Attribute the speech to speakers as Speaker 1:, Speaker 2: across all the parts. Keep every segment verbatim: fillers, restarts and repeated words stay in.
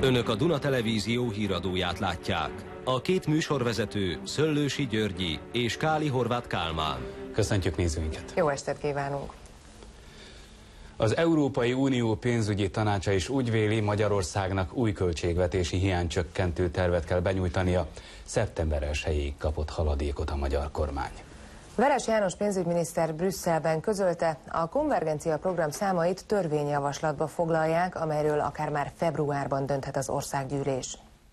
Speaker 1: Önök a Duna Televízió híradóját látják. A két műsorvezető Szöllősi Györgyi és Káli Horváth Kálmán.
Speaker 2: Köszöntjük nézőinket!
Speaker 3: Jó estét kívánunk!
Speaker 2: Az Európai Unió pénzügyi tanácsa is úgy véli, Magyarországnak új költségvetési hiánycsökkentő tervet kell benyújtania. szeptember elsejéig kapott haladékot a magyar kormány.
Speaker 3: Veres János pénzügyminiszter Brüsszelben közölte, a konvergencia program számait törvényjavaslatba foglalják, amelyről akár már februárban dönthet az országgyűlés.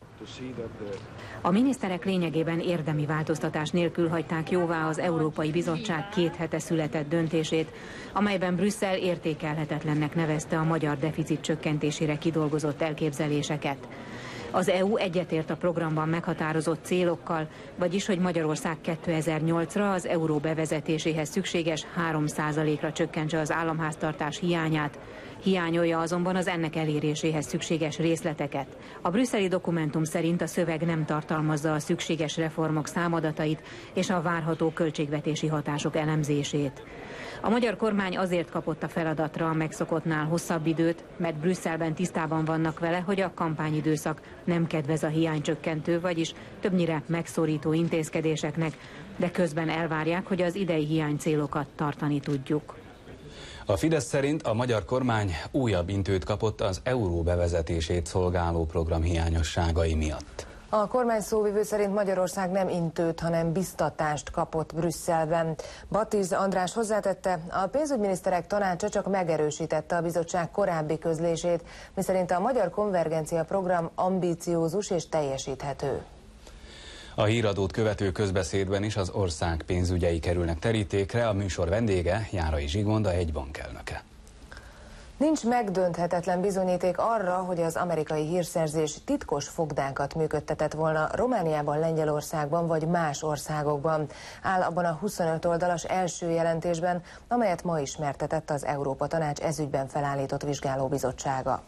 Speaker 4: A miniszterek lényegében érdemi változtatás nélkül hagyták jóvá az Európai Bizottság két hete született döntését, amelyben Brüsszel értékelhetetlennek nevezte a magyar deficit csökkentésére kidolgozott elképzeléseket. Az é u egyetért a programban meghatározott célokkal, vagyis hogy Magyarország kétezer-nyolcra az euró bevezetéséhez szükséges három százalékra csökkentse az államháztartás hiányát, hiányolja azonban az ennek eléréséhez szükséges részleteket. A brüsszeli dokumentum szerint a szöveg nem tartalmazza a szükséges reformok számadatait és a várható költségvetési hatások elemzését. A magyar kormány azért kapott a feladatra a megszokottnál hosszabb időt, mert Brüsszelben tisztában vannak vele, hogy a kampányidőszak nem kedvez a hiánycsökkentő, vagyis többnyire megszorító intézkedéseknek, de közben elvárják, hogy az idei hiánycélokat tartani tudjuk.
Speaker 2: A Fidesz szerint a magyar kormány újabb intőt kapott az euró bevezetését szolgáló program hiányosságai miatt.
Speaker 3: A kormány szóvivő szerint Magyarország nem intőt, hanem biztatást kapott Brüsszelben. Batiz András hozzátette, a pénzügyminiszterek tanácsa csak megerősítette a bizottság korábbi közlését, miszerint a magyar konvergencia program ambíciózus és teljesíthető.
Speaker 2: A híradót követő közbeszédben is az ország pénzügyei kerülnek terítékre, a műsor vendége Járai Zsigmond, a jegybank elnöke.
Speaker 3: Nincs megdönthetetlen bizonyíték arra, hogy az amerikai hírszerzés titkos fogdákat működtetett volna Romániában, Lengyelországban vagy más országokban, áll abban a huszonöt oldalas első jelentésben, amelyet ma ismertetett az Európa Tanács ezügyben felállított vizsgálóbizottsága.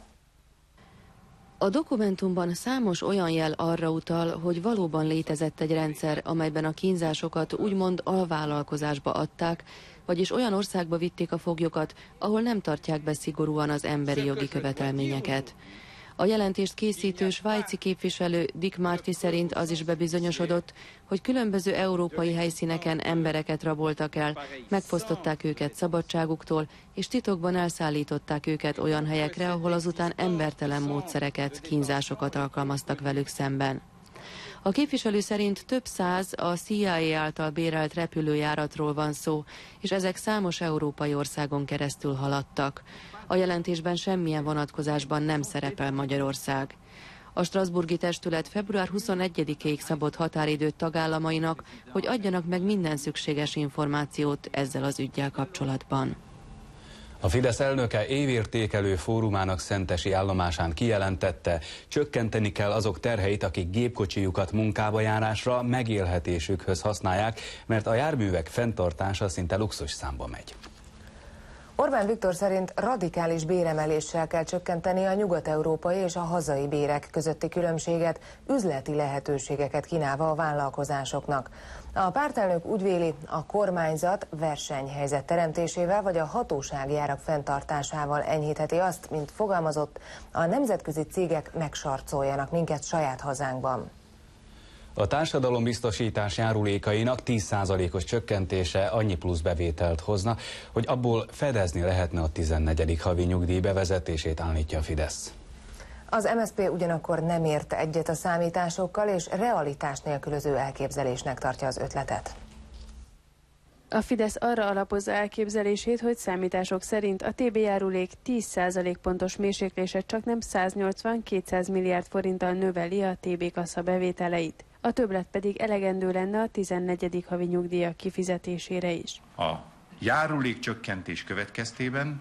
Speaker 5: A dokumentumban számos olyan jel arra utal, hogy valóban létezett egy rendszer, amelyben a kínzásokat úgymond alvállalkozásba adták, vagyis olyan országba vitték a foglyokat, ahol nem tartják be szigorúan az emberi jogi követelményeket. A jelentést készítő svájci képviselő Dick Marty szerint az is bebizonyosodott, hogy különböző európai helyszíneken embereket raboltak el, megfosztották őket szabadságuktól, és titokban elszállították őket olyan helyekre, ahol azután embertelen módszereket, kínzásokat alkalmaztak velük szemben. A képviselő szerint több száz a C I A által bérelt repülőjáratról van szó, és ezek számos európai országon keresztül haladtak. A jelentésben semmilyen vonatkozásban nem szerepel Magyarország. A strasbourgi testület február huszonegyedikéig szabott határidőt tagállamainak, hogy adjanak meg minden szükséges információt ezzel az üggyel kapcsolatban.
Speaker 2: A Fidesz elnöke évértékelő fórumának szentesi állomásán kijelentette, csökkenteni kell azok terheit, akik gépkocsijukat munkába járásra, megélhetésükhöz használják, mert a járművek fenntartása szinte luxus számba megy.
Speaker 3: Orbán Viktor szerint radikális béremeléssel kell csökkenteni a nyugat-európai és a hazai bérek közötti különbséget, üzleti lehetőségeket kínálva a vállalkozásoknak. A pártelnök úgy véli, a kormányzat versenyhelyzet teremtésével vagy a hatósági árak fenntartásával enyhítheti azt, mint fogalmazott, a nemzetközi cégek megsarcoljanak minket saját hazánkban.
Speaker 2: A társadalombiztosítás járulékainak tíz százalékos csökkentése annyi plusz bevételt hozna, hogy abból fedezni lehetne a tizennegyedik havi nyugdíj bevezetését, állítja a Fidesz.
Speaker 3: Az em es zé pé ugyanakkor nem ért egyet a számításokkal, és realitás nélkülöző elképzelésnek tartja az ötletet.
Speaker 6: A Fidesz arra alapozza elképzelését, hogy számítások szerint a té bé járulék tíz százalék pontos mérséklése csaknem száznyolcvan-kétszáz milliárd forinttal növeli a té bé kassa bevételeit. A többlet pedig elegendő lenne a tizennegyedik havi nyugdíjak kifizetésére is.
Speaker 7: A járulékcsökkentés következtében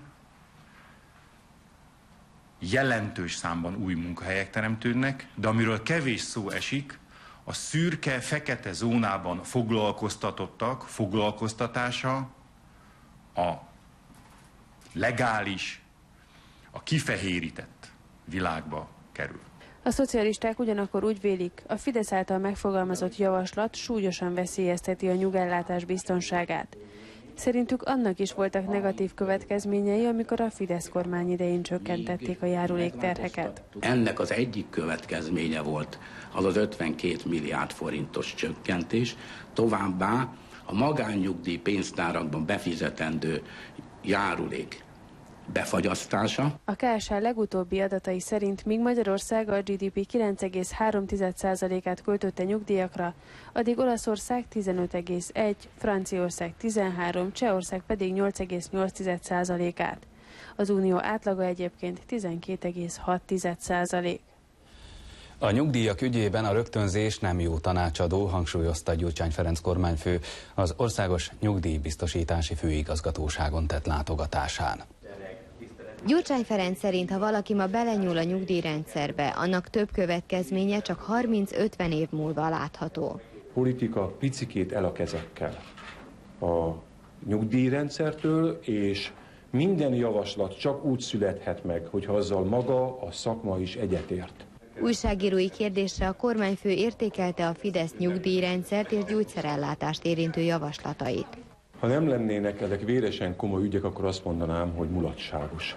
Speaker 7: jelentős számban új munkahelyek teremtődnek, de amiről kevés szó esik, a szürke, fekete zónában foglalkoztatottak foglalkoztatása, a legális, a kifehérített világba kerül.
Speaker 6: A szocialisták ugyanakkor úgy vélik, a Fidesz által megfogalmazott javaslat súlyosan veszélyezteti a nyugellátás biztonságát. Szerintük annak is voltak negatív következményei, amikor a Fidesz kormány idején csökkentették a járulékterheket.
Speaker 8: Ennek az egyik következménye volt az az ötvenkét milliárd forintos csökkentés, továbbá a magánnyugdíj pénztárakban befizetendő járulék befagyasztása.
Speaker 6: A ká es há legutóbbi adatai szerint, míg Magyarország a gé dé pé kilenc egész három százalékát költötte nyugdíjakra, addig Olaszország tizenöt egész egy, Franciaország tizenhárom, Csehország pedig nyolc egész nyolc százalékát. Az unió átlaga egyébként tizenkét egész hat százalék.
Speaker 2: A nyugdíjak ügyében a rögtönzés nem jó tanácsadó, hangsúlyozta Gyurcsány Ferenc kormányfő az Országos Nyugdíjbiztosítási Főigazgatóságon tett látogatásán.
Speaker 9: Gyurcsány Ferenc szerint, ha valaki ma belenyúl a nyugdíjrendszerbe, annak több következménye csak harminc-ötven év múlva látható.
Speaker 10: Politika picikét el a kezekkel a nyugdíjrendszertől, és minden javaslat csak úgy születhet meg, hogyha azzal maga a szakma is egyetért.
Speaker 9: Újságírói kérdésre a kormányfő értékelte a Fidesz nyugdíjrendszert és gyógyszerellátást érintő javaslatait.
Speaker 10: Ha nem lennének ezek véresen komoly ügyek, akkor azt mondanám, hogy mulatságos.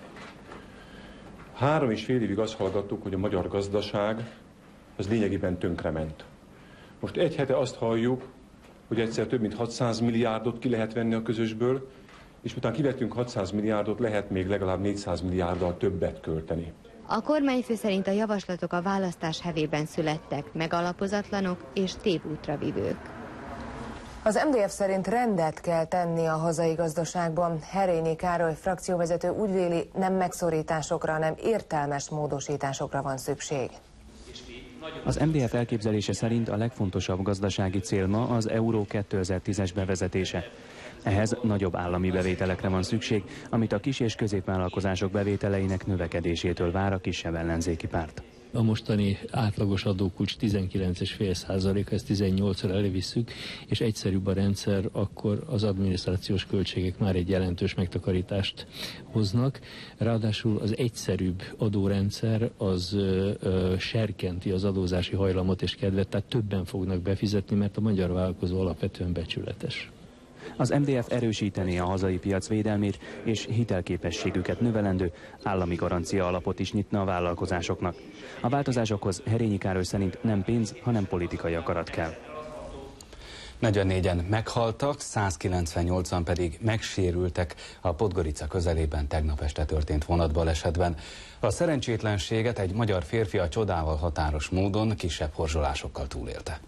Speaker 10: Három és fél évig azt hallgattuk, hogy a magyar gazdaság az lényegében tönkrement. Most egy hete azt halljuk, hogy egyszer több mint hatszáz milliárdot ki lehet venni a közösből, és utána kivettünk hatszáz milliárdot, lehet még legalább négyszáz milliárddal többet költeni.
Speaker 9: A kormányfő szerint a javaslatok a választás hevében születtek, megalapozatlanok és tévútra vivők.
Speaker 3: Az em dé ef szerint rendet kell tenni a hazai gazdaságban. Herényi Károly frakcióvezető úgy véli, nem megszorításokra, hanem értelmes módosításokra van szükség.
Speaker 11: Az em dé ef elképzelése szerint a legfontosabb gazdasági cél ma az Euró kétezer-tízes bevezetése. Ehhez nagyobb állami bevételekre van szükség, amit a kis- és középvállalkozások bevételeinek növekedésétől vár a kisebb ellenzéki párt.
Speaker 12: A mostani átlagos adókulcs tizenkilenc egész öt százalék, ezt tizennyolcra elővisszük, és egyszerűbb a rendszer, akkor az adminisztrációs költségek már egy jelentős megtakarítást hoznak. Ráadásul az egyszerűbb adórendszer az ö, ö, serkenti az adózási hajlamot és kedvet, tehát többen fognak befizetni, mert a magyar vállalkozó alapvetően becsületes.
Speaker 11: Az em dé ef erősítené a hazai piac védelmét és hitelképességüket növelendő állami garancia alapot is nyitna a vállalkozásoknak. A változásokhoz Herényi Károly szerint nem pénz, hanem politikai akarat kell.
Speaker 2: negyvennégyen meghaltak, százkilencvennyolcan pedig megsérültek a Podgorica közelében tegnap este történt vonatbalesetben. A szerencsétlenséget egy magyar férfi a csodával határos módon kisebb horzsolásokkal túlélte.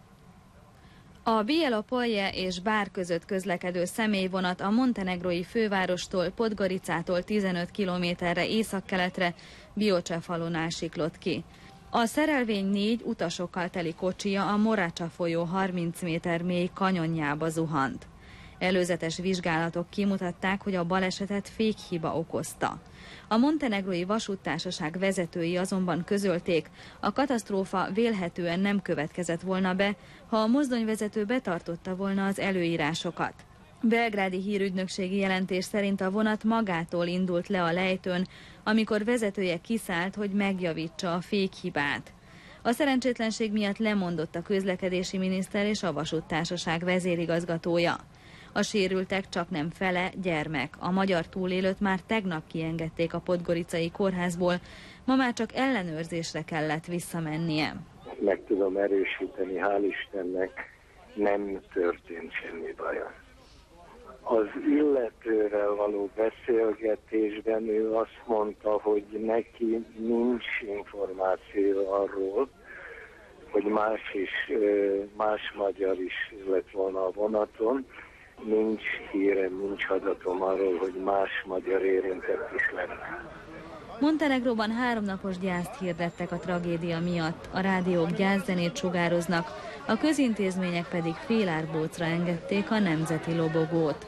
Speaker 13: A Bielopolje és Bár között közlekedő személyvonat a montenegrói fővárostól, Podgoricától tizenöt kilométerre északkeletre Bioce falunál siklott ki. A szerelvény négy utasokkal teli kocsija a Morácsa folyó harminc méter mély kanyonjába zuhant. Előzetes vizsgálatok kimutatták, hogy a balesetet fékhiba okozta. A montenegrói vasúttársaság vezetői azonban közölték, a katasztrófa vélhetően nem következett volna be, ha a mozdonyvezető betartotta volna az előírásokat. Belgrádi hírügynökségi jelentés szerint a vonat magától indult le a lejtőn, amikor vezetője kiszállt, hogy megjavítsa a fékhibát. A szerencsétlenség miatt lemondott a közlekedési miniszter és a vasúttársaság vezérigazgatója. A sérültek csaknem fele gyermek. A magyar túlélőt már tegnap kiengedték a podgoricai kórházból, ma már csak ellenőrzésre kellett visszamennie.
Speaker 14: Meg tudom erősíteni, hál' Istennek nem történt semmi baja. Az illetővel való beszélgetésben ő azt mondta, hogy neki nincs információ arról, hogy más is, más magyar is lett volna a vonaton. Nincs hírem, nincs adatom arról, hogy más magyar érintett is lenne.
Speaker 13: Montenegróban háromnapos gyászt hirdettek a tragédia miatt. A rádiók gyászzenét sugároznak, a közintézmények pedig félárbócra engedték a nemzeti lobogót.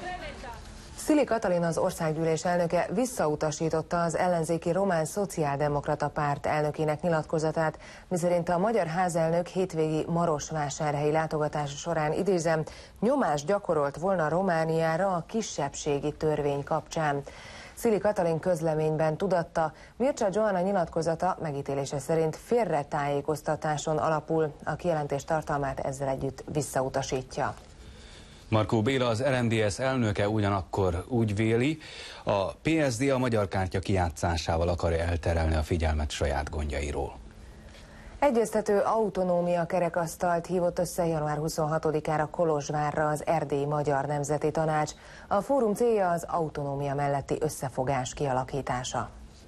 Speaker 3: Szili Katalin, az országgyűlés elnöke visszautasította az ellenzéki Román Szociáldemokrata Párt elnökének nyilatkozatát, miszerint a magyar házelnök hétvégi marosvásárhelyi látogatása során, idézem, nyomást gyakorolt volna Romániára a kisebbségi törvény kapcsán. Szili Katalin közleményben tudatta, Mircea Joana nyilatkozata megítélése szerint félretájékoztatáson alapul, a kijelentés tartalmát ezzel együtt visszautasítja.
Speaker 2: Markó Béla, az er em dé es elnöke ugyanakkor úgy véli, a pé es dé a magyar kártya kijátszásával akarja elterelni a figyelmet saját gondjairól.
Speaker 3: Egyeztető autonómia kerekasztalt hívott össze január huszonhatodikára Kolozsvárra az Erdélyi Magyar Nemzeti Tanács. A fórum célja az autonómia melletti összefogás kialakítása.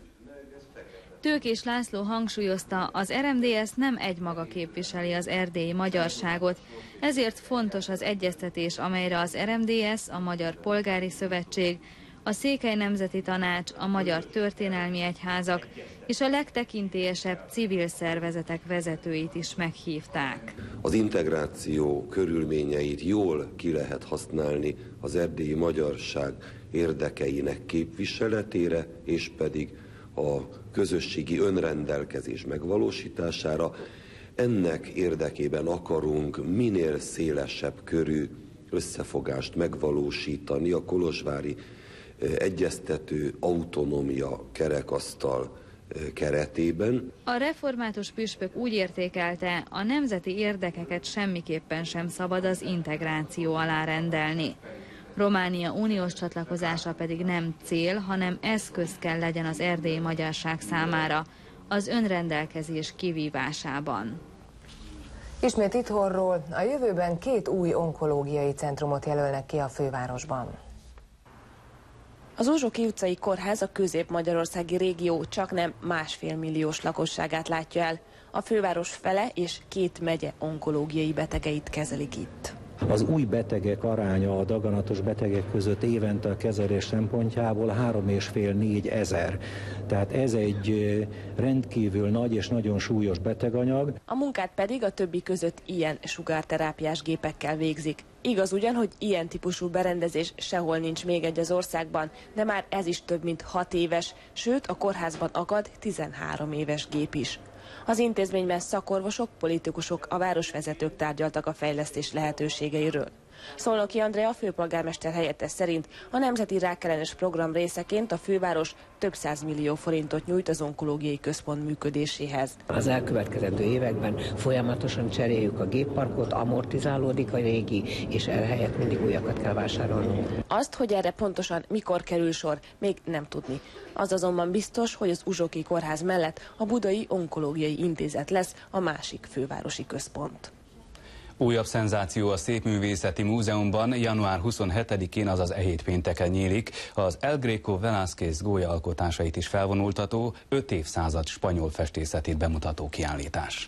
Speaker 13: Tőkés László hangsúlyozta, az er em dé es nem egymaga képviseli az erdélyi magyarságot, ezért fontos az egyeztetés, amelyre az er em dé es, a Magyar Polgári Szövetség, a Székely Nemzeti Tanács, a Magyar Történelmi Egyházak és a legtekintélyesebb civil szervezetek vezetőit is meghívták.
Speaker 15: Az integráció körülményeit jól ki lehet használni az erdélyi magyarság érdekeinek képviseletére, és pedig a közösségi önrendelkezés megvalósítására. Ennek érdekében akarunk minél szélesebb körű összefogást megvalósítani a kolozsvári egyeztető autonómia kerekasztal keretében.
Speaker 13: A református püspök úgy értékelte, a nemzeti érdekeket semmiképpen sem szabad az integráció alá rendelni. Románia uniós csatlakozása pedig nem cél, hanem eszköz kell legyen az erdélyi magyarság számára az önrendelkezés kivívásában.
Speaker 3: Ismét itthonról, a jövőben két új onkológiai centrumot jelölnek ki a fővárosban.
Speaker 16: Az Uzsoki utcai kórház a közép-magyarországi régió csaknem másfél milliós lakosságát látja el. A főváros fele és két megye onkológiai betegeit kezelik itt.
Speaker 17: Az új betegek aránya a daganatos betegek között évente a kezelés szempontjából három és fél négy ezer. Tehát ez egy rendkívül nagy és nagyon súlyos beteganyag.
Speaker 16: A munkát pedig a többi között ilyen sugárterápiás gépekkel végzik. Igaz ugyan, hogy ilyen típusú berendezés sehol nincs még egy az országban, de már ez is több mint hat éves, sőt a kórházban akad tizenhárom éves gép is. Az intézményben szakorvosok, politikusok, a városvezetők tárgyaltak a fejlesztés lehetőségeiről. Szolnoki Andrea főpolgármester helyettes szerint a Nemzeti Rákellenes Program részeként a főváros több százmillió forintot nyújt az onkológiai központ működéséhez.
Speaker 18: Az elkövetkezendő években folyamatosan cseréljük a gépparkot, amortizálódik a régi, és ehelyett mindig újakat kell vásárolnunk.
Speaker 16: Azt, hogy erre pontosan mikor kerül sor, még nem tudni. Az azonban biztos, hogy az Uzsoki Kórház mellett a Budai Onkológiai Intézet lesz a másik fővárosi központ.
Speaker 2: Újabb szenzáció a Szépművészeti Múzeumban január huszonhetedikén, azaz e hét pénteken nyílik az El Greco Velázquez gólya alkotásait is felvonultató, öt évszázad spanyol festészetét bemutató kiállítás.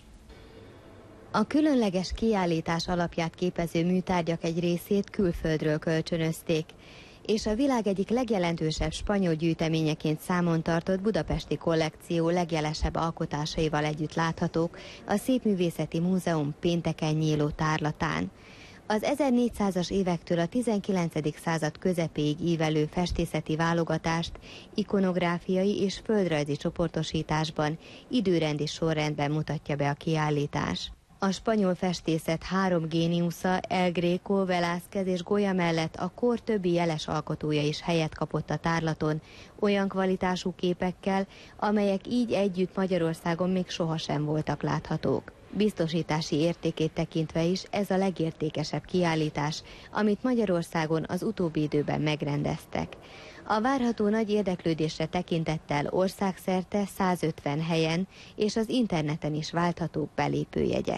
Speaker 9: A különleges kiállítás alapját képező műtárgyak egy részét külföldről kölcsönözték, és a világ egyik legjelentősebb spanyol gyűjteményeként számon tartott budapesti kollekció legjelesebb alkotásaival együtt láthatók a Szépművészeti Múzeum pénteken nyíló tárlatán. Az ezernégyszázas évektől a tizenkilencedik század közepéig ívelő festészeti válogatást ikonográfiai és földrajzi csoportosításban, időrendi sorrendben mutatja be a kiállítás. A spanyol festészet három géniusza, El Greco, Velázquez és Goya mellett a kor többi jeles alkotója is helyet kapott a tárlaton, olyan kvalitású képekkel, amelyek így együtt Magyarországon még sohasem voltak láthatók. Biztosítási értékét tekintve is ez a legértékesebb kiállítás, amit Magyarországon az utóbbi időben megrendeztek. A várható nagy érdeklődésre tekintettel országszerte százötven helyen és az interneten is válthatók belépőjegyek.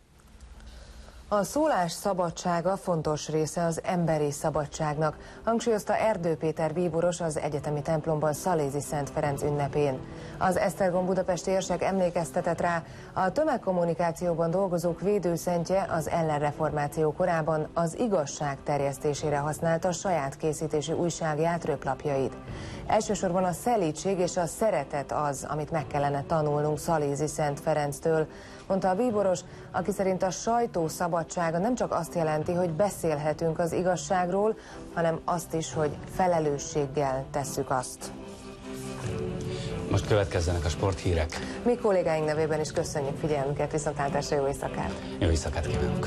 Speaker 3: A szólás szabadsága fontos része az emberi szabadságnak, hangsúlyozta Erdő Péter bíboros az egyetemi templomban Szalézi Szent Ferenc ünnepén. Az Esztergom budapesti érsek emlékeztetett rá, a tömegkommunikációban dolgozók védőszentje az ellenreformáció korában az igazság terjesztésére használta saját készítésű újságját, röplapjait. Elsősorban a szelídség és a szeretet az, amit meg kellene tanulnunk Szalézi Szent Ferenctől, mondta a bíboros, aki szerint a sajtó szabadsága nem csak azt jelenti, hogy beszélhetünk az igazságról, hanem azt is, hogy felelősséggel tesszük azt.
Speaker 2: Most következzenek a sporthírek.
Speaker 3: Mi kollégáink nevében is köszönjük figyelmüket, viszontlátásra, jó éjszakát!
Speaker 2: Jó éjszakát kívánok!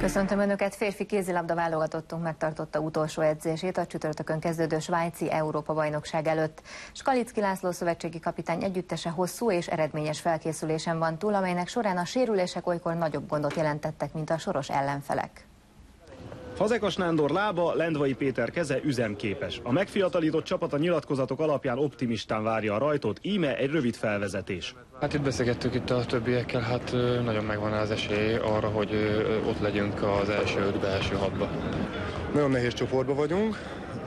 Speaker 19: Köszöntöm Önöket! Férfi kézilabda válogatottunk megtartotta utolsó edzését a csütörtökön kezdődő svájci Európa-bajnokság előtt. Skalicki László szövetségi kapitány együttese hosszú és eredményes felkészülésen van túl, amelynek során a sérülések olykor nagyobb gondot jelentettek, mint a soros ellenfelek.
Speaker 20: Fazekas Nándor lába, Lendvai Péter keze üzemképes. A megfiatalított csapat a nyilatkozatok alapján optimistán várja a rajtot, íme egy rövid felvezetés.
Speaker 21: Hát itt beszélgettük itt a többiekkel, hát nagyon megvan az esély arra, hogy ott legyünk az első ötbe, első hatba.
Speaker 22: Nagyon nehéz csoportban vagyunk,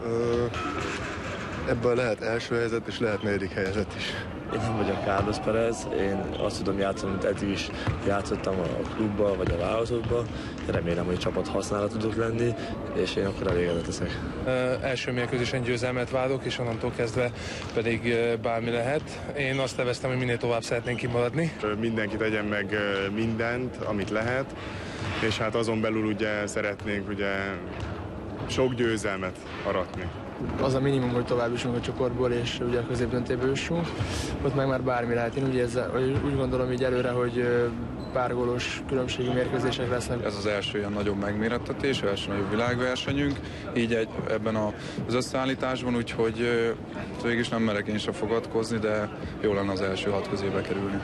Speaker 22: ebből lehet első helyzet és lehet negyedik helyzet is.
Speaker 23: Én nem vagyok Carlos Perez, én azt tudom játszani, mint eddig is játszottam a klubba vagy a válogatottba. Remélem, hogy csapat használat tudok lenni, és én akkor elégedett leszek.
Speaker 21: Uh, első mérkőzésen győzelmet várok, és onnantól kezdve pedig uh, bármi lehet. Én azt neveztem, hogy minél tovább szeretnénk kimaradni.
Speaker 22: Mindenki tegyen meg mindent, amit lehet, és hát azon belül ugye szeretnénk ugye sok győzelmet aratni.
Speaker 21: Az a minimum, hogy tovább jussunk a csoportból, és ugye a középdöntőbe jussunk. Ott meg már bármi lehet. Én úgy, ezzel, úgy gondolom így előre, hogy pár gólos különbségű mérkőzések lesznek.
Speaker 24: Ez az első ilyen nagyobb megmérettetés, első nagyobb világversenyünk, így egy, ebben az összeállításban, úgyhogy végig is nem merek én sem fogadkozni, de jó lenne az első hat közébe kerülni.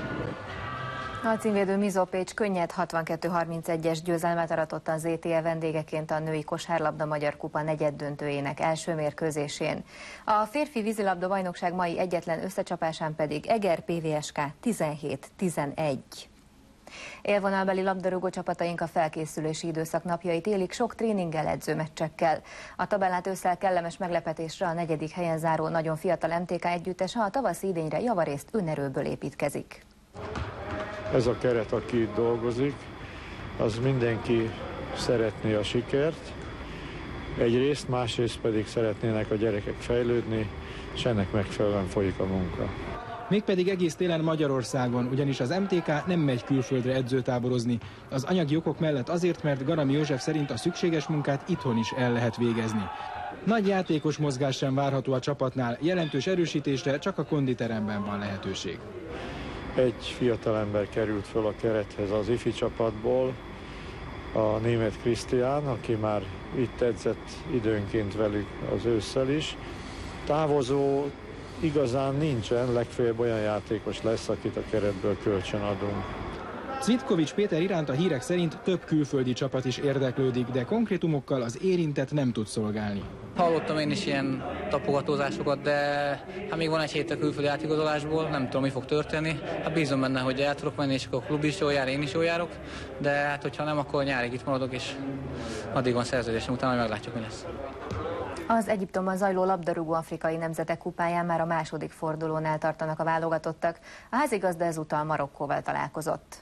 Speaker 19: A címvédő Mizó Pécs könnyed hatvankettő harmincegyes győzelmet aratott a zé té e vendégeként a női kosárlabda Magyar Kupa negyeddöntőjének első mérkőzésén. A férfi vízilabda bajnokság mai egyetlen összecsapásán pedig Eger pé vé es ká tizenhét tizenegy. Élvonalbeli labdarúgó csapataink a felkészülési időszak napjait élik sok tréninggel, edzőmeccsekkel. A tabellát ősszel kellemes meglepetésre a negyedik helyen záró nagyon fiatal em té ká együttese a tavaszi idényre javarészt önerőből építkezik.
Speaker 25: Ez a keret, aki itt dolgozik, az mindenki szeretné a sikert, egyrészt, másrészt pedig szeretnének a gyerekek fejlődni, és ennek megfelelően folyik a munka.
Speaker 26: Mégpedig egész télen Magyarországon, ugyanis az em té ká nem megy külföldre edzőtáborozni. Az anyagi okok mellett azért, mert Garami József szerint a szükséges munkát itthon is el lehet végezni. Nagy játékos mozgás sem várható a csapatnál, jelentős erősítésre csak a konditeremben van lehetőség.
Speaker 25: Egy fiatalember került föl a kerethez az ifi csapatból, a német Krisztián, aki már itt edzett időnként velük az ősszel is. Távozó igazán nincsen, legfeljebb olyan játékos lesz, akit a keretből kölcsön adunk.
Speaker 26: Cvitkovics Péter iránt a hírek szerint több külföldi csapat is érdeklődik, de konkrétumokkal az érintett nem tud szolgálni.
Speaker 27: Hallottam én is ilyen tapogatózásokat, de hát még van egy hét a külföldi átigazolásból, nem tudom, mi fog történni. Hát bízom benne, hogy el tudok menni, és akkor a klub is jól jár, én is jól járok, de hát hogyha nem, akkor nyárig itt maradok, és addig van szerződésem, utána meglátjuk, mi lesz.
Speaker 19: Az Egyiptomban zajló labdarúgó afrikai nemzetek kupáján már a második fordulónál tartanak a válogatottak. A házigazda ezúttal Marokkóval találkozott.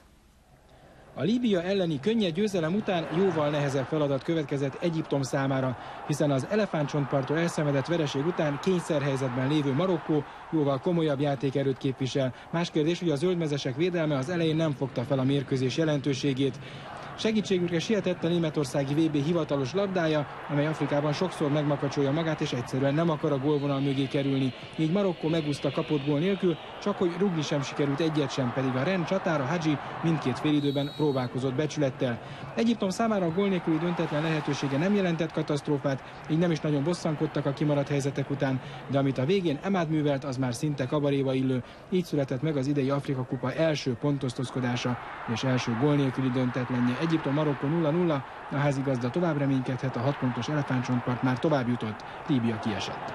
Speaker 26: A Líbia elleni könnyed győzelem után jóval nehezebb feladat következett Egyiptom számára, hiszen az elefántcsontparttól elszenvedett vereség után kényszerhelyzetben lévő Marokkó jóval komolyabb játékerőt képvisel. Más kérdés, hogy a zöldmezesek védelme az elején nem fogta fel a mérkőzés jelentőségét. Segítségükre sietett a németországi vé bé hivatalos labdája, amely Afrikában sokszor megmakacsolja magát, és egyszerűen nem akar a gólvonal mögé kerülni. Így Marokkó megúszta kapott gól nélkül, csak hogy rugni sem sikerült egyet sem, pedig a Ren csatára Hadji mindkét félidőben próbálkozott becsülettel. Egyiptom számára a gól nélküli döntetlen lehetősége nem jelentett katasztrófát, így nem is nagyon bosszankodtak a kimaradt helyzetek után, de amit a végén Emad művelt, az már szinte kabaréba illő. Így született meg az idei Afrika kupa első pontosztozkodása és első gól nélküli döntetlenje. Egyiptom-Marokkó nulla nulla, a házigazda tovább reménykedhet, a hat pontos elefántcsontpart már tovább jutott, Líbia kiesett.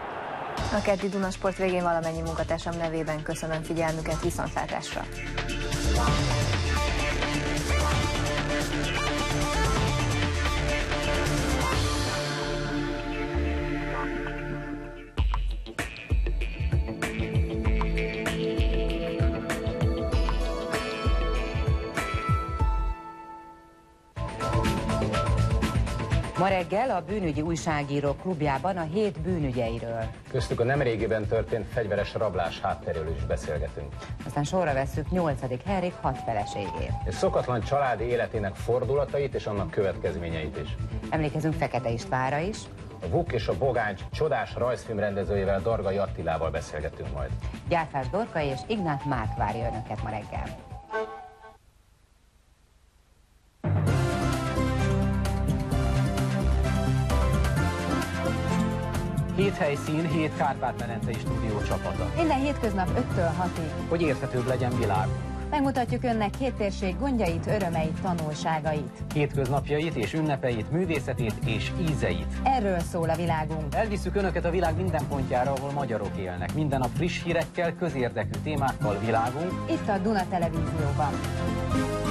Speaker 19: A keddi Dunasport végén valamennyi munkatársam nevében köszönöm figyelmüket, viszontlátásra!
Speaker 28: Ma reggel a bűnügyi újságírók klubjában a hét bűnügyeiről.
Speaker 29: Köztük a nemrégiben történt fegyveres rablás hátteréről is beszélgetünk.
Speaker 28: Aztán sorra vesszük nyolcadik Henrik hat feleségét.
Speaker 29: És szokatlan családi életének fordulatait és annak következményeit is.
Speaker 28: Emlékezünk Fekete Istvánra is.
Speaker 29: A Vuk és a Bogáncs csodás rajzfilm rendezőjével, Dargai Attilával beszélgetünk majd.
Speaker 28: Gyárfás Dorka és Ignát Márk várja önöket ma reggel.
Speaker 1: Hét helyszín, hét Kárpát-medencei stúdió csapata.
Speaker 4: Minden hétköznap öttől hatig.
Speaker 1: Hogy érthetőbb legyen világunk.
Speaker 4: Megmutatjuk önnek hét térség gondjait, örömeit, tanulságait.
Speaker 1: Hétköznapjait és ünnepeit, művészetét és ízeit.
Speaker 4: Erről szól a világunk.
Speaker 1: Elvisszük önöket a világ minden pontjára, ahol magyarok élnek. Minden nap friss hírekkel, közérdekű témákkal világunk.
Speaker 4: Itt a Duna Televízióban.